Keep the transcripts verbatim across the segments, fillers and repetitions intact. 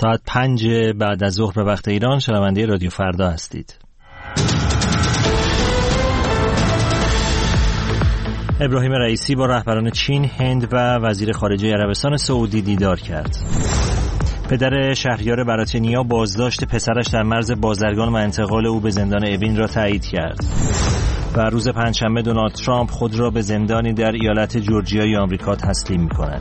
ساعت پنج بعد از ظهر به وقت ایران شنونده رادیو فردا هستید. ابراهیم رئیسی با رهبران چین، هند و وزیر خارجه عربستان سعودی دیدار کرد. پدر شهریار براتینیا بازداشت پسرش در مرز بازرگان و انتقال او به زندان اوین را تایید کرد. و روز پنجشنبه دونالد ترامپ خود را به زندانی در ایالت جورجیای آمریکا تسلیم می‌کند.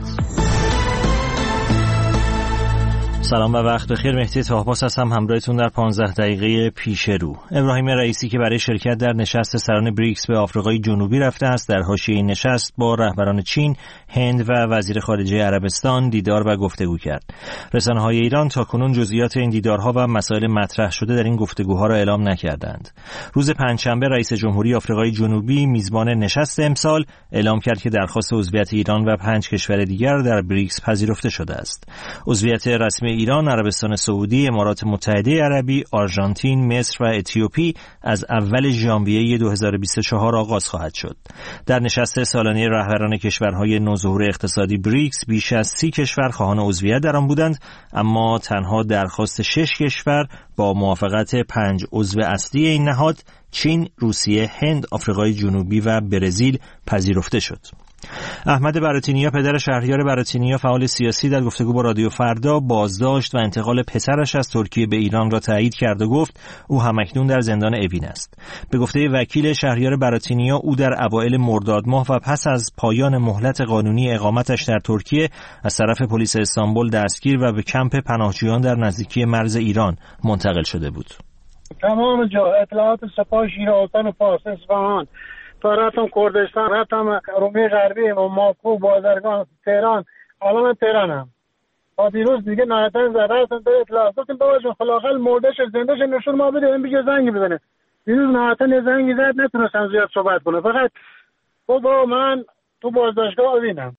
سلام و وقت بخیر. مهدی طاهباس هستم همراهتون در پانزده دقیقه پیش رو. ابراهیم رئیسی که برای شرکت در نشست سران بریکس به آفریقای جنوبی رفته است، در حاشیه این نشست با رهبران چین، هند و وزیر خارجه عربستان دیدار و گفتگو کرد. رسانه‌های ایران تاکنون جزئیات این دیدارها و مسائل مطرح شده در این گفتگوها را اعلام نکردند. روز پنجشنبه رئیس جمهوری آفریقای جنوبی میزبان نشست امسال اعلام کرد که درخواست عضویت ایران و پنج کشور دیگر در بریکس پذیرفته شده است. عضویت رسمی ایران، عربستان سعودی، امارات متحده عربی، آرژانتین، مصر و اتیوپی از اول ژانویه دو هزار و بیست و چهار آغاز خواهد شد. در نشست سالانه رهبران کشورهای نوظهور اقتصادی بریکس بیش از سی کشور خواهان عضویت در آن بودند، اما تنها درخواست شش کشور با موافقت پنج عضو اصلی این نهاد، چین، روسیه، هند، آفریقای جنوبی و برزیل پذیرفته شد. احمد براتینیا پدر شهریار براتینیا فعال سیاسی در گفتگو با رادیو فردا بازداشت و انتقال پسرش از ترکیه به ایران را تایید کرد و گفت او همکنون در زندان اوین است. به گفته وکیل شهریار براتینیا، او در اوایل مرداد ماه و پس از پایان مهلت قانونی اقامتش در ترکیه از طرف پلیس استانبول دستگیر و به کمپ پناهجویان در نزدیکی مرز ایران منتقل شده بود. تمام جا اطلاعات سپاه شیراوطن و پاس اصفهان، رفتم کردستان، رفتم رومی غربی و ماکو، بازرگان، تهران، الان تهرانم. تا دیروز دیگه نهایتاً زده هستن به اطلاعات گفتیم بابا جون خلاقل مردش زندهش نشون ما بده، این بگه زنگ بزنه. دیروز نهایتاً زنگ زد، نتونستم زیاد صحبت کنم، فقط بابا من تو بازداشتگاه اوینم.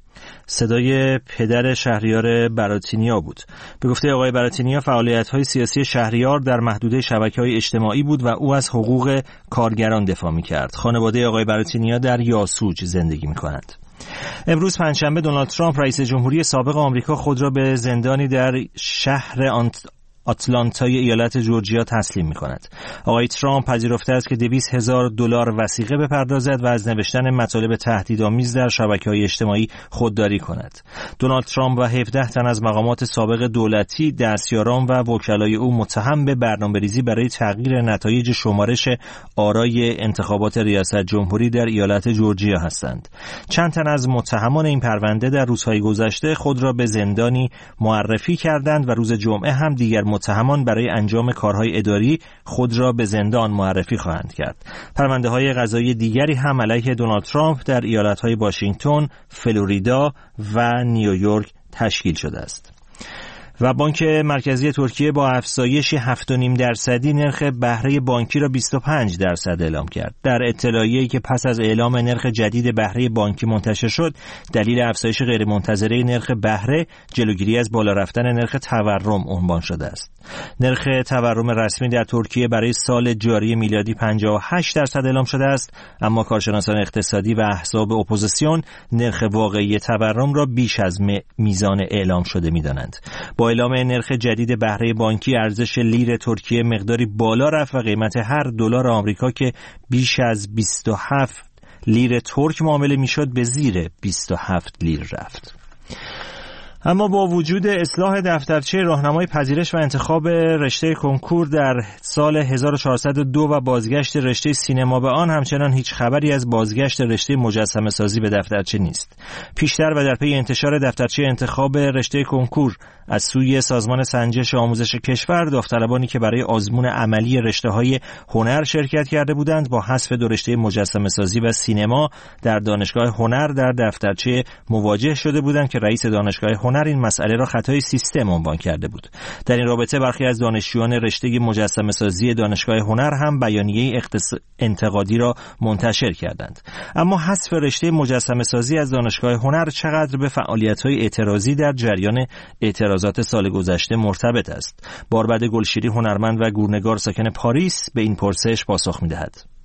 صدای پدر شهریار براتینیا بود. به گفته آقای براتینیا، فعالیت‌های سیاسی شهریار در محدوده شبکه‌های اجتماعی بود و او از حقوق کارگران دفاع می‌کرد. خانواده آقای براتینیا در یاسوج زندگی می‌کنند. امروز پنجشنبه دونالد ترامپ رئیس جمهوری سابق آمریکا خود را به زندانی در شهر آنت آتلانتای ایالت جورجیا تسلیم می‌کند. آقای ترامپ پذیرفته است که دویست هزار دلار وثیقه بپردازد و از نوشتن مطالب تهدیدآمیز در شبکه‌های اجتماعی خودداری کند. دونالد ترامپ و هفده تن از مقامات سابق دولتی، دستیاران و وکلای او متهم به برنامه‌ریزی برای تغییر نتایج شمارش آرای انتخابات ریاست جمهوری در ایالت جورجیا هستند. چند تن از متهمان این پرونده در روزهای گذشته خود را به زندانی معرفی کردند و روز جمعه هم دیگر متهمان برای انجام کارهای اداری خود را به زندان معرفی خواهند کرد. پرونده‌های قضایی دیگری هم علیه دونالد ترامپ در ایالت‌های واشنگتن، فلوریدا و نیویورک تشکیل شده است. و بانک مرکزی ترکیه با افزایش هفت و نیم درصدی نرخ بهره بانکی را بیست و پنج درصد اعلام کرد. در اطلاعیه‌ای که پس از اعلام نرخ جدید بهره بانکی منتشر شد، دلیل افزایش غیرمنتظره نرخ بهره جلوگیری از بالا رفتن نرخ تورم عنوان شده است. نرخ تورم رسمی در ترکیه برای سال جاری میلادی پنجاه و هشت درصد اعلام شده است، اما کارشناسان اقتصادی و احزاب اپوزیسیون نرخ واقعی تورم را بیش از میزان اعلام شده می‌دانند. با اعلام نرخ جدید بهره بانکی، ارزش لیر ترکیه مقداری بالا رفت و قیمت هر دلار آمریکا که بیش از بیست و هفت لیر ترک معامله میشد به زیر بیست و هفت لیر رفت. اما با وجود اصلاح دفترچه راهنمای پذیرش و انتخاب رشته کنکور در سال هزار و چهارصد و دو و بازگشت رشته سینما به آن، همچنان هیچ خبری از بازگشت رشته مجسمه سازی به دفترچه نیست. پیشتر و در پی انتشار دفترچه انتخاب رشته کنکور از سوی سازمان سنجش آموزش کشور، داوطلبانی که برای آزمون عملی رشته‌های هنر شرکت کرده بودند با حذف دو رشته مجسمه سازی و سینما در دانشگاه هنر در دفترچه مواجه شده بودند که رئیس دانشگاه هنر این مسئله را خطای سیستم عنوان کرده بود. در این رابطه برخی از دانشجویان رشته مجسمه سازی دانشگاه هنر هم بیانیه اختص... انتقادی را منتشر کردند. اما حذف رشته مجسمه سازی از دانشگاه هنر چقدر به فعالیت‌های اعتراضی در جریان اعتراضات سال گذشته مرتبط است؟ باربد گلشیری، هنرمند و گورنگار ساکن پاریس، به این پرسش پاسخ می‌دهد.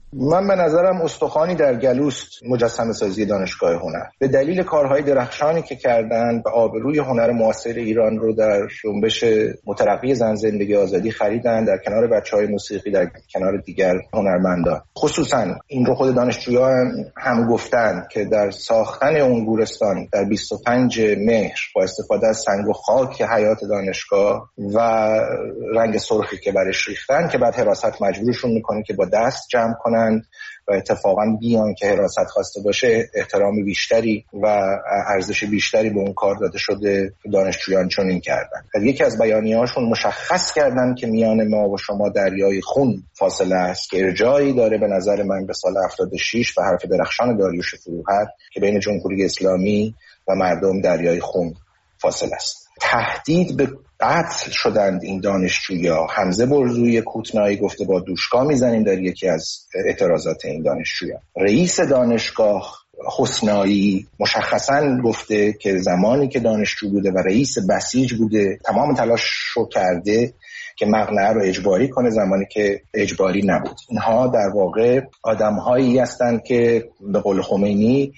من به نظرم استخوانی در گلوست مجسمه سازی دانشگاه هنر. به دلیل کارهای درخشانی که کردن و آبروی هنر معاصر ایران رو در جنبش مترقی زن زندگی آزادی خریدن، در کنار بچهای موسیقی، در کنار دیگر هنرمندان. خصوصا این رو خود دانشجویان هم گفتن که در ساختن اون گورستان در بیست و پنج مهر با استفاده از سنگ و خاک حیات دانشگاه و رنگ سرخی که برش ریختن، که بعد حراست مجبورشون میکنه که با دست جمع کنند و اتفاقا بیان که حراست خواسته باشه احترام بیشتری و ارزش بیشتری به اون کار داده شده. دانشجویان چنین کردن. یکی از بیانیه‌هاشون مشخص کردن که میان ما و شما دریای خون فاصله است، که ارجاعی داره به نظر من به سال هفتاد و شش و حرف درخشان داریوش فروهر که بین جمهوری اسلامی و مردم دریای خون فاصله است. تهدید به قتل شدند این دانشجویا. حمزه برزوی کوتنایی گفته با دوشکا میزنیم در یکی از اعتراضات این دانشجویا. رئیس دانشگاه حسنایی مشخصاً گفته که زمانی که دانشجو بوده و رئیس بسیج بوده تمام تلاش رو کرده که مقنعه رو اجباری کنه، زمانی که اجباری نبود. اینها در واقع آدم‌هایی هستند که به قول خمینی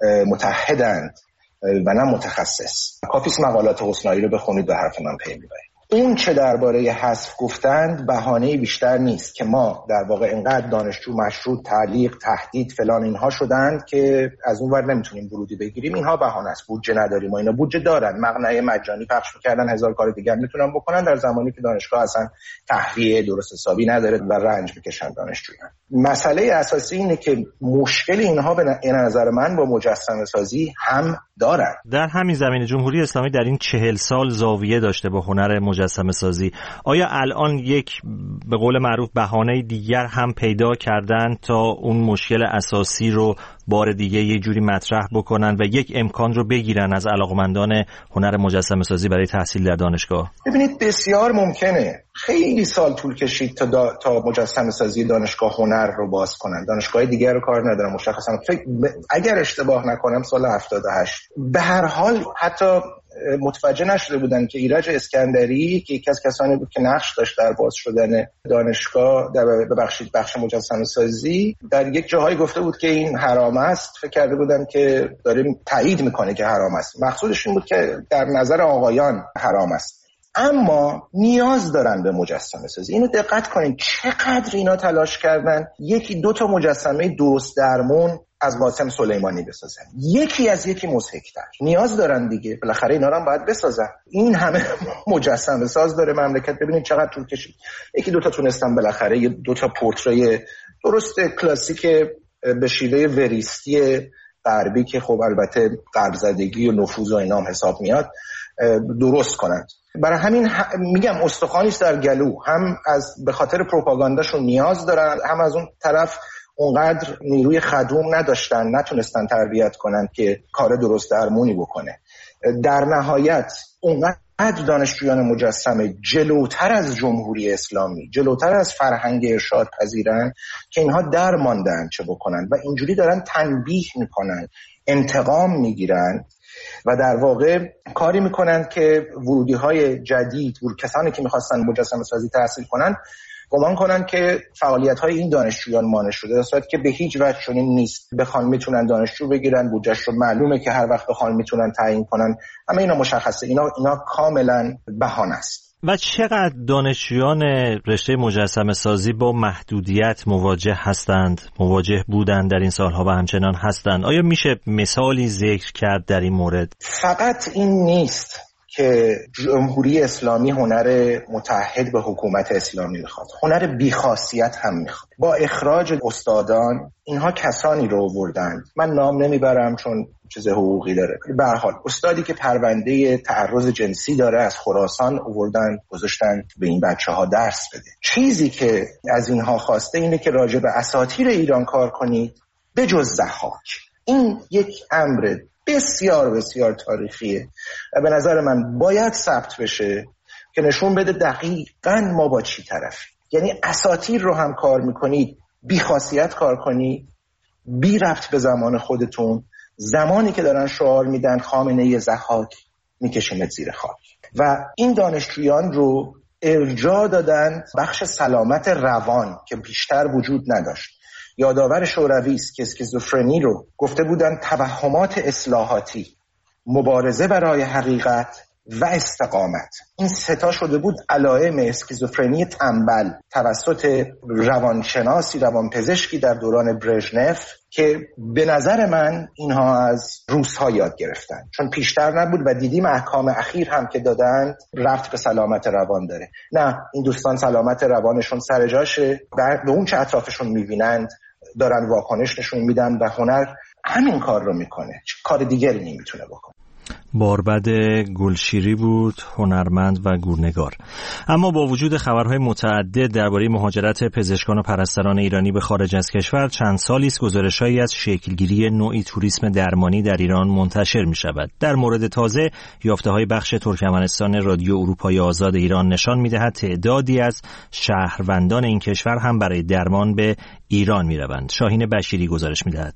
متحدند و نه متخصص. کافیست مقالات حسنایی رو بخونید و حرف من پی میبرید. اون چه درباره حذف گفتند بهانه بیشتر نیست که ما در واقع اینقدر دانشجو مشروط، تعلیق، تهدید فلان اینها شدند که از اون ور نمیتونیم ورودی بگیریم. اینها بهانه است، بودجه نداریم. و اینا بودجه دارن، مقنعه مجانی پخش می‌کردن، هزار کار دیگر میتونن بکنن در زمانی که دانشگاه اصلا تهویه درست حسابی نداره و رنج میکشن دانشجویان. مسئله اساسی اینه که مشکل اینها به نظر من با مجسمه سازی هم دارن. در همین زمینه جمهوری اسلامی در این چهل سال زاویه داشته با هنر مجسمه سازی. آیا الان یک به قول معروف بهانه دیگر هم پیدا کردن تا اون مشکل اساسی رو بار دیگه یه جوری مطرح بکنن و یک امکان رو بگیرن از علاقمندان هنر مجسمه سازی برای تحصیل در دانشگاه؟ ببینید بسیار ممکنه. خیلی سال طول کشید تا دا، تا مجسمه سازی دانشگاه هنر رو باز کنن. دانشگاه دیگر رو کار ندارم مشخصا. فکر اگر اشتباه نکنم سال هفتاد و هشت. به هر حال حتی متوجه نشده بودن که ایرج اسکندری که یکی از کسانی بود که نقش داشت در باز شدن دانشگاه در ببخشید بخش مجسمه سازی، در یک جاهایی گفته بود که این حرام است. فکر کرده بودن که داره تایید میکنه که حرام است. مقصودش این بود که در نظر آقایان حرام است. اما نیاز دارن به مجسمه سازی. اینو دقت کنین چقدر اینا تلاش کردن یکی دو تا مجسمه درست درمون از قاسم سلیمانی بسازن، یکی از یکی مضحک‌تر. نیاز دارن دیگه، بالاخره اینا رو هم باید بسازن. این همه مجسمه ساز داره مملکت، ببینید چقدر طول کشید. یکی دو تا تونستن بالاخره یه دو تا پورتری درست کلاسیک به شیوه وریستی غربی که خب البته غرب زدگی و نفوذ و اینا هم حساب میاد درست کنند. برای همین میگم استخوانی است در گلو، هم از به خاطر پروپاگانداشون نیاز دارن، هم از اون طرف اونقدر نیروی خدوم نداشتن، نتونستن تربیت کنن که کار درست درمونی بکنه. در نهایت اونقدر دانشجویان مجسمه جلوتر از جمهوری اسلامی، جلوتر از فرهنگ ارشاد پذیرن که اینها در ماندن چه بکنن و اینجوری دارن تنبیه میکنن، انتقام میگیرن و در واقع کاری میکنن که ورودی های جدید، کسانی که میخواستن مجسمه سازی تحصیل کنن گمان کنن که فعالیت‌های این دانشجویان مانع شده، در صورتی که به هیچ وجه چنین نیست. بخوان میتونن دانشجو بگیرن، بودجه‌اش رو معلومه که هر وقت بخوان میتونن تعیین کنن. همه اینا مشخصه، اینا اینا کاملا بهانه است. و چقدر دانشجویان رشته مجسمه سازی با محدودیت مواجه هستند، مواجه بودند در این سالها و همچنان هستند؟ آیا میشه مثالی ذکر کرد در این مورد؟ فقط این نیست که جمهوری اسلامی هنر متحد به حکومت اسلامی میخواد، هنر بیخاصیت هم میخواد. با اخراج استادان اینها کسانی رو آوردند، من نام نمیبرم چون چیز حقوقی داره، به هر حال استادی که پرونده تعرض جنسی داره از خراسان آوردن گذاشتن به این بچه‌ها درس بده. چیزی که از اینها خواسته اینه که راجع به اساطیر ایران کار کنید به جز ضحاک. این یک امر بسیار بسیار تاریخیه و به نظر من باید ثبت بشه که نشون بده دقیقاً ما با چی طرفی. یعنی اساطیر رو هم کار میکنید، بی خاصیت کار کنید، بی ربط به زمان خودتون، زمانی که دارن شعار میدن خامنه ضحاک میکشیمت زیر خاک. و این دانشجویان رو ارجاع دادن بخش سلامت روان که بیشتر وجود نداشت. یادآور شوروی است که اسکیزوفرنی رو گفته بودن توهمات اصلاحاتی، مبارزه برای حقیقت و استقامت. این ستا شده بود علائم اسکیزوفرنی تنبل توسط روانشناسی روانپزشکی در دوران برژنف که به نظر من اینها از روس‌ها یاد گرفتن، چون پیشتر نبود و دیدیم احکام اخیر هم که دادند رفت به سلامت روان داره. نه، این دوستان سلامت روانشون سر جاشه، به اون چه اطرافشون میبینند دارن واکنش نشون میدن و هنر همین کار رو میکنه، کار دیگری نمیتونه بکنه. باربد گلشیری بود، هنرمند و گورنگار. اما با وجود خبرهای متعدد درباره مهاجرت پزشکان و پرستاران ایرانی به خارج از کشور، چند سالی است گزارش‌هایی از شکلگیری نوعی توریسم درمانی در ایران منتشر می‌شود. در مورد تازه، یافته‌های بخش ترکمنستان رادیو اروپای آزاد ایران نشان می‌دهد تعدادی از شهروندان این کشور هم برای درمان به ایران می‌روند. شاهین بشیری گزارش می‌دهد.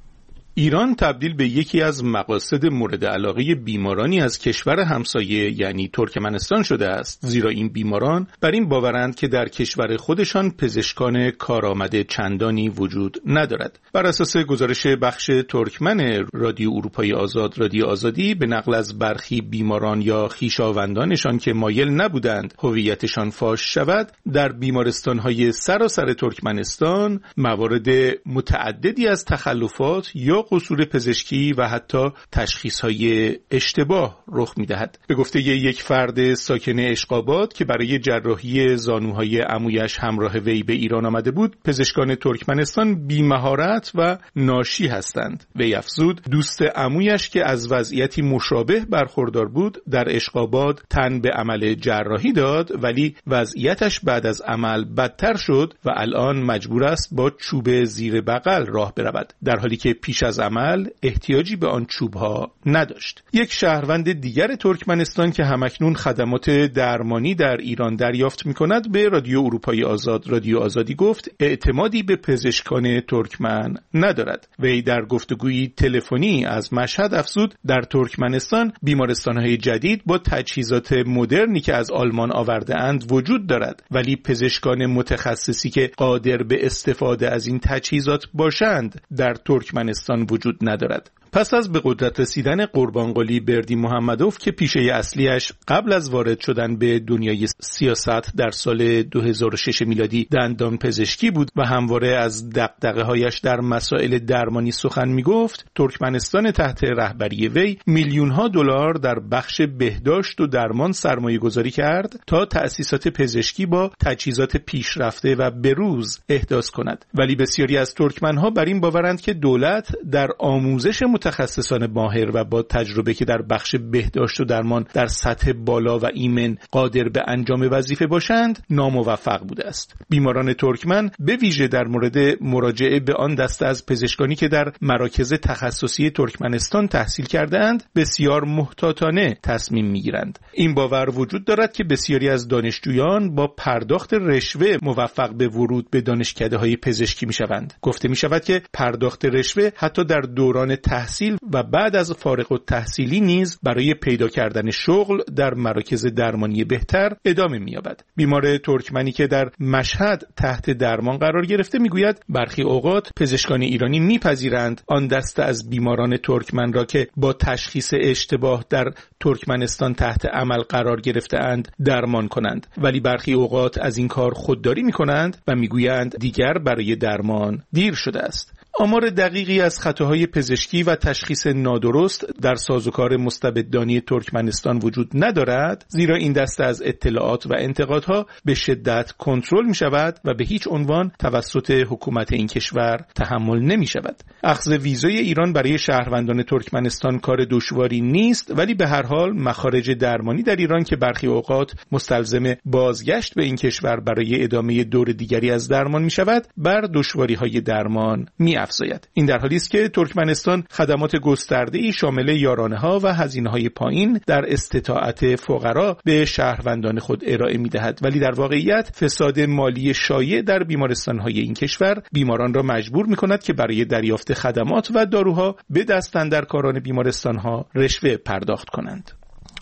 ایران تبدیل به یکی از مقاصد مورد علاقه بیمارانی از کشور همسایه یعنی ترکمنستان شده است، زیرا این بیماران بر این باورند که در کشور خودشان پزشکان کارآمد چندانی وجود ندارد. بر اساس گزارش بخش ترکمن رادیو اروپای آزاد رادیو آزادی، به نقل از برخی بیماران یا خویشاوندانشان که مایل نبودند هویتشان فاش شود، در بیمارستان‌های سراسر ترکمنستان موارد متعددی از تخلفات یا قصور پزشکی و حتی تشخیص‌های اشتباه رخ می‌دهد. به گفته یک فرد ساکن اشقاباد که برای جراحی زانوهای عمویش همراه وی به ایران آمده بود، پزشکان ترکمنستان بی‌مهارت و ناشی هستند. وی افزود دوست عمویش که از وضعیتی مشابه برخوردار بود در اشقاباد تن به عمل جراحی داد، ولی وضعیتش بعد از عمل بدتر شد و الان مجبور است با چوب زیر بغل راه برود، در حالی که پیش از عمل احتیاجی به آن چوبها نداشت. یک شهروند دیگر ترکمنستان که همکنون خدمات درمانی در ایران دریافت می‌کند به رادیو اروپای آزاد رادیو آزادی گفت اعتمادی به پزشکان ترکمن ندارد. وی در گفتگویی تلفنی از مشهد افزود در ترکمنستان بیمارستان‌های جدید با تجهیزات مدرنی که از آلمان آورده اند وجود دارد، ولی پزشکان متخصصی که قادر به استفاده از این تجهیزات باشند در ترکمنستان وجود ندارد. پس از به قدرت رسیدن قربانقلی بردی محمدوف که پیشه اصلیش قبل از وارد شدن به دنیای سیاست در سال دو هزار و شش میلادی دندان پزشکی بود و همواره از دغدغه‌هایش در مسائل درمانی سخن می‌گفت، ترکمنستان تحت رهبری وی میلیون‌ها دلار در بخش بهداشت و درمان سرمایه‌گذاری کرد تا تأسیسات پزشکی با تجهیزات پیشرفته و بروز احداث کند. ولی بسیاری از ترکمن‌ها بر این باورند که دولت در آموزش متخصصان ماهر و با تجربه که در بخش بهداشت و درمان در سطح بالا و ایمن قادر به انجام وظیفه باشند ناموفق بوده است. بیماران ترکمن به ویژه در مورد مراجعه به آن دسته از پزشکانی که در مراکز تخصصی ترکمنستان تحصیل کرده‌اند بسیار محتاطانه تصمیم می‌گیرند. این باور وجود دارد که بسیاری از دانشجویان با پرداخت رشوه موفق به ورود به دانشکده‌های پزشکی می‌شوند. گفته می‌شود که پرداخت رشوه حتی در دوران تحصیل و بعد از فارغ التحصیلی نیز برای پیدا کردن شغل در مراکز درمانی بهتر ادامه می‌یابد. بیمار ترکمنی که در مشهد تحت درمان قرار گرفته میگوید برخی اوقات پزشکان ایرانی میپذیرند آن دسته از بیماران ترکمن را که با تشخیص اشتباه در ترکمنستان تحت عمل قرار گرفته‌اند درمان کنند، ولی برخی اوقات از این کار خودداری می‌کنند و میگویند دیگر برای درمان دیر شده است. آمار دقیقی از خطاهای پزشکی و تشخیص نادرست در سازوکار مستبدانی ترکمنستان وجود ندارد، زیرا این دسته از اطلاعات و انتقادها به شدت کنترل می شود و به هیچ عنوان توسط حکومت این کشور تحمل نمی شود. اخذ ویزای ایران برای شهروندان ترکمنستان کار دشواری نیست، ولی به هر حال مخارج درمانی در ایران که برخی اوقات مستلزم بازگشت به این کشور برای ادامه دور دیگری از درمان می شود، بر دشواری‌های درمان می افزاید. این در حالی است که ترکمنستان خدمات گسترده‌ای شامل یارانه‌ها و هزینه‌های پایین در استطاعت فقرا به شهروندان خود ارائه می‌دهد، ولی در واقعیت فساد مالی شایع در بیمارستان‌های این کشور بیماران را مجبور می‌کند که برای دریافت خدمات و داروها به دست اندرکاران بیمارستان‌ها رشوه پرداخت کنند.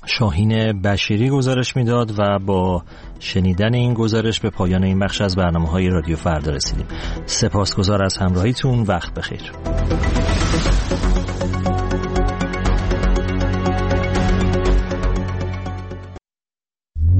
شاهین بشیری گزارش میداد و با شنیدن این گزارش به پایان این بخش از برنامه‌های رادیو فردا رسیدیم. سپاسگزار از همراهیتون. وقت بخیر.